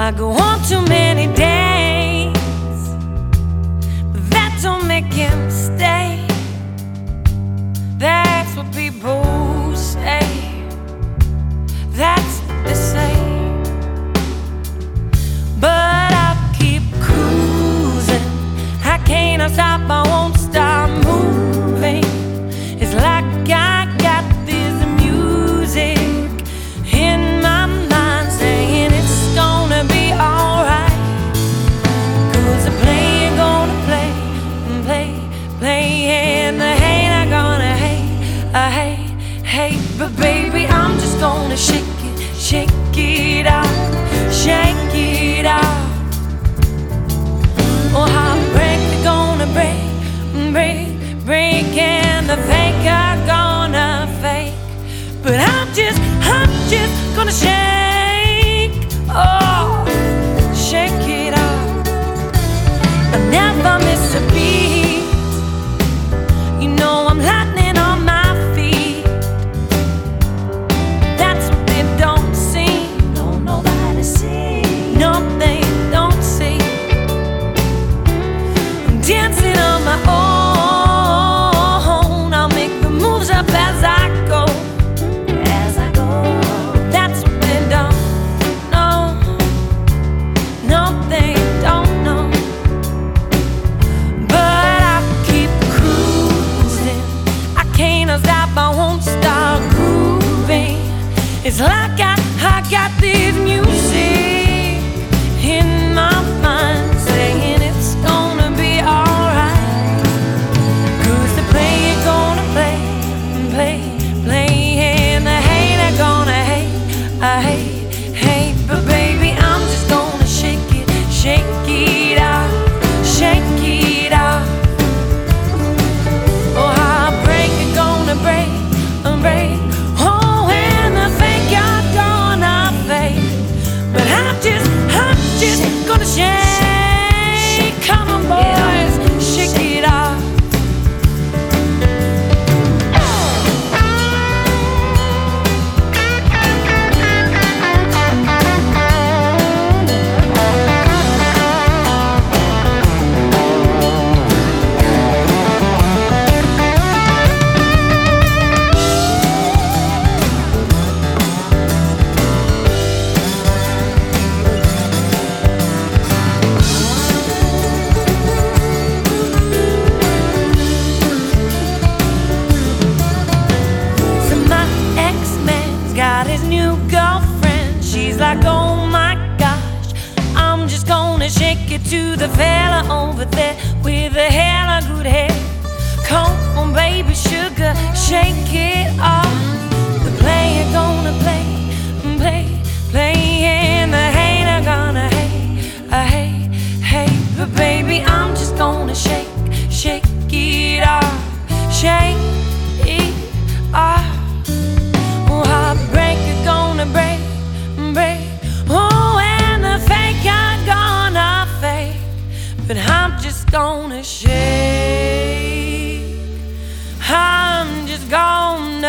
I go on too many days, but that don't make him stay. That's what people say. That's what they say. But I'll keep cruising. I can't stop, I won't stop moving. It's like I got this music in my mind saying it's gonna be alright. 'Cause the player gonna play and play, play, and the hater gonna hate, I hate. But baby, I'm just gonna shake it off, shake it off. Oh, heartbreak, they're gonna break, and the fake are gonna fake. But I'm just gonna shake, oh, shake it off. I never miss a beat. You know I'm lightning on my feet. That's what they don't see. No, nobody see. No, they don't see. I'm dancing on my own. I'll make the moves up as I go. That's what they don't know. No, they don't know. But I keep cruising. I can't stop, I won't stop grooving. It's like I got this music in my mind saying it's gonna be alright. 'Cause the player gonna play, and the hater gonna hate, I hate. But baby, I'm just gonna shake it off, shake it off. Oh, heartbreak, you're gonna break. Oh, and the fake are gonna fake. But I'm just gonna shake. Come on, boys, shake it off. Got his new girlfriend. She's like, oh my gosh, I'm just gonna shake it to the fella over there with the hella good hair. Come on, baby sugar, shake it off. The player gonna play, and the hater gonna hate, I hate. But baby, I'm just gonna shake it off, shake it off. Heartbreak, you're gonna break. Oh, and the fake are gonna fake. But I'm just gonna shake. I'm just gonna